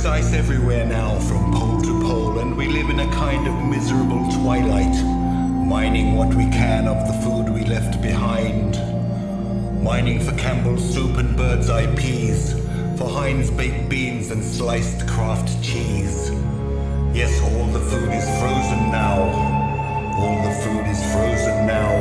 is ice everywhere now, from pole to pole, and we live in a kind of miserable twilight, mining what we can of the food we left behind. Mining for Campbell's soup and bird's eye peas, for Heinz baked beans and sliced Kraft cheese. Yes, all the food is frozen now. All the food is frozen now.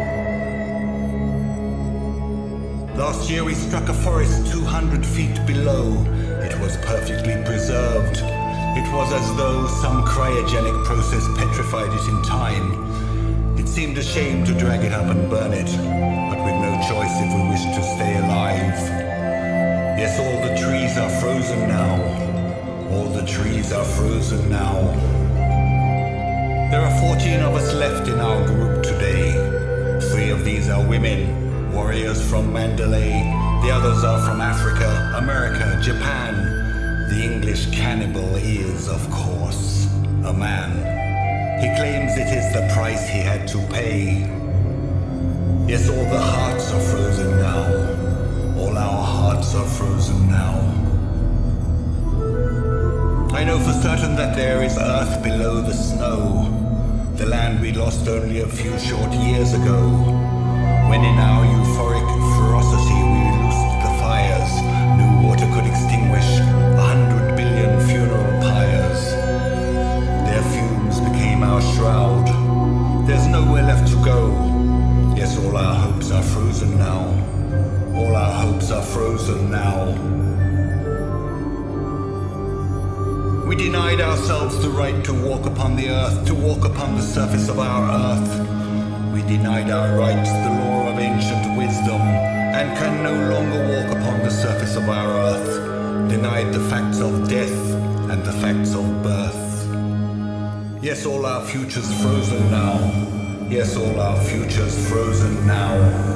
Last year we struck a forest 200 feet below. It was perfectly preserved. It was as though some cryogenic process petrified it in time. It seemed a shame to drag it up and burn it, but we've no choice if we wish to stay alive. Yes, all the trees are frozen now. All the trees are frozen now. There are 14 of us left in our group today. 3 of these are women, warriors from Mandalay. The others are from Africa, America, Japan. The English cannibal is, of course, a man. He claims it is the price he had to pay. Yes, all the hearts are frozen now. All our hearts are frozen now. I know for certain that there is earth below the snow, the land we lost only a few short years ago, when in our euphoric ferocity we loosed the fires no water could extinguish, 100 billion funeral pyres. Their fumes became our shroud. There's nowhere left to go. Yes, all our hopes are frozen now. All our hopes are frozen now. We denied ourselves the right to walk upon the earth, to walk upon the surface of our earth. We denied our rights the law of ancient wisdom, and can no longer walk upon the surface of our earth, denied the facts of death and the facts of birth. Yes, all our futures frozen now. Yes, all our futures frozen now.